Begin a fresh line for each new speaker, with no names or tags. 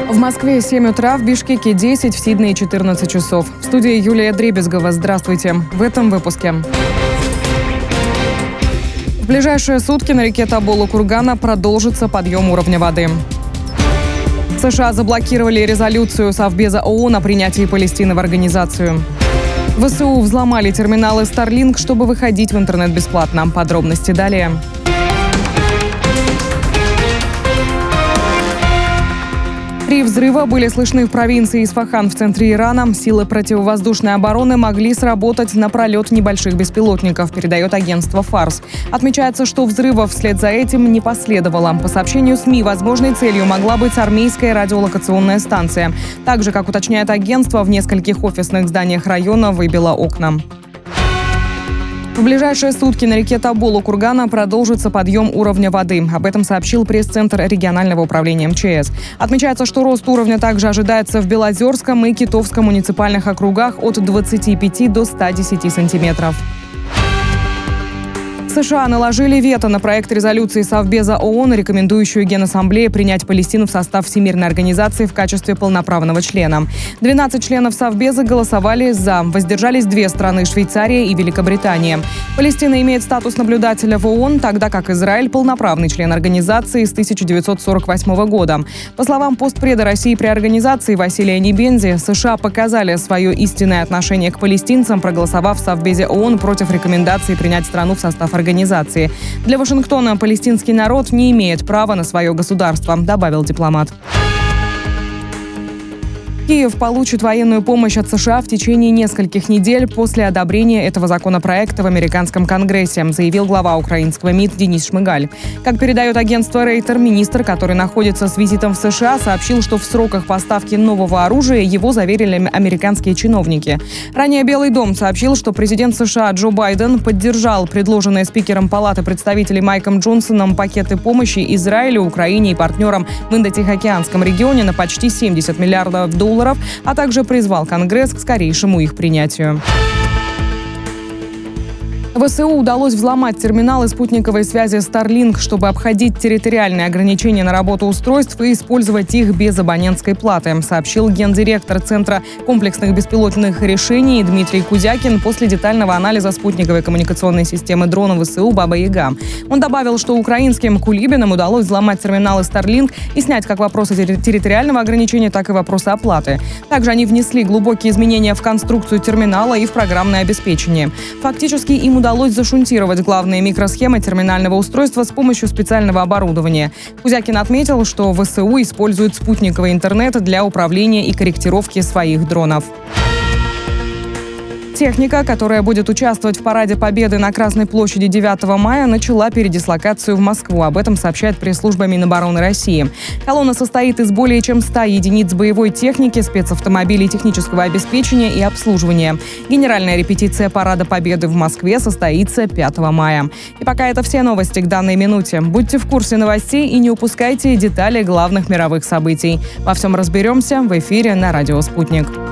В Москве 7 утра, в Бишкеке 10, в Сиднее 14 часов. В студии Юлия Дребезгова. Здравствуйте. В этом выпуске. В ближайшие сутки на реке Тобола-Кургана продолжится подъем уровня воды. США заблокировали резолюцию Совбеза ООН о принятии Палестины в организацию. ВСУ взломали терминалы Starlink, чтобы выходить в интернет бесплатно. Подробности далее. 3 взрыва были слышны в провинции Исфахан в центре Ирана. Силы противовоздушной обороны могли сработать на пролет небольших беспилотников, передает агентство Фарс. Отмечается, что взрывов вслед за этим не последовало. По сообщению СМИ, возможной целью могла быть армейская радиолокационная станция. Также, как уточняет агентство, в нескольких офисных зданиях района выбило окна. В ближайшие сутки на реке Тобола-Кургана продолжится подъем уровня воды. Об этом сообщил пресс-центр регионального управления МЧС. Отмечается, что рост уровня также ожидается в Белозерском и Китовском муниципальных округах от 25 до 110 сантиметров. США наложили вето на проект резолюции Совбеза ООН, рекомендующую Генассамблее принять Палестину в состав Всемирной организации в качестве полноправного члена. 12 членов Совбеза голосовали «за». Воздержались 2 страны – Швейцария и Великобритания. Палестина имеет статус наблюдателя в ООН, тогда как Израиль – полноправный член организации с 1948 года. По словам постпреда России при организации Василия Небензи, США показали свое истинное отношение к палестинцам, проголосовав в Совбезе ООН против рекомендации принять страну в состав организации. Для Вашингтона палестинский народ не имеет права на свое государство, добавил дипломат. Киев получит военную помощь от США в течение нескольких недель после одобрения этого законопроекта в американском Конгрессе, заявил глава украинского МИД Денис Шмыгаль. Как передает агентство Рейтер, министр, который находится с визитом в США, сообщил, что в сроках поставки нового оружия его заверили американские чиновники. Ранее Белый дом сообщил, что президент США Джо Байден поддержал предложенные спикером Палаты представителей Майком Джонсоном пакеты помощи Израилю, Украине и партнерам в Индо-Тихоокеанском регионе на почти $70 миллиардов, а также призвал Конгресс к скорейшему их принятию. ВСУ удалось взломать терминалы спутниковой связи Starlink, чтобы обходить территориальные ограничения на работу устройств и использовать их без абонентской платы, сообщил гендиректор Центра комплексных беспилотных решений Дмитрий Кузякин после детального анализа спутниковой коммуникационной системы дронов ВСУ «Баба-Яга». Он добавил, что украинским кулибинам удалось взломать терминалы Starlink и снять как вопросы территориального ограничения, так и вопросы оплаты. Также они внесли глубокие изменения в конструкцию терминала и в программное обеспечение. Фактически им удалось зашунтировать главные микросхемы терминального устройства с помощью специального оборудования. Кузякин отметил, что ВСУ использует спутниковый интернет для управления и корректировки своих дронов. Техника, которая будет участвовать в параде Победы на Красной площади 9 мая, начала передислокацию в Москву. Об этом сообщает пресс-служба Минобороны России. Колонна состоит из более чем 100 единиц боевой техники, спецавтомобилей технического обеспечения и обслуживания. Генеральная репетиция парада Победы в Москве состоится 5 мая. И пока это все новости к данной минуте. Будьте в курсе новостей и не упускайте детали главных мировых событий. Во всем разберемся в эфире на радио «Спутник».